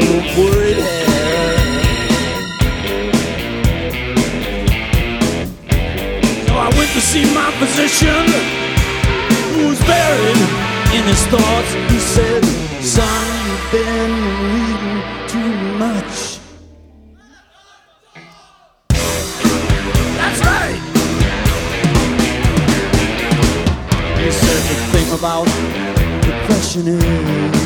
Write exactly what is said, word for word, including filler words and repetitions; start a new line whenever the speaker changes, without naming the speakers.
the worried head. So I went to see my physician, who was buried in his thoughts. He said, son, you've been reading too much. That's right. He said the thing about depression is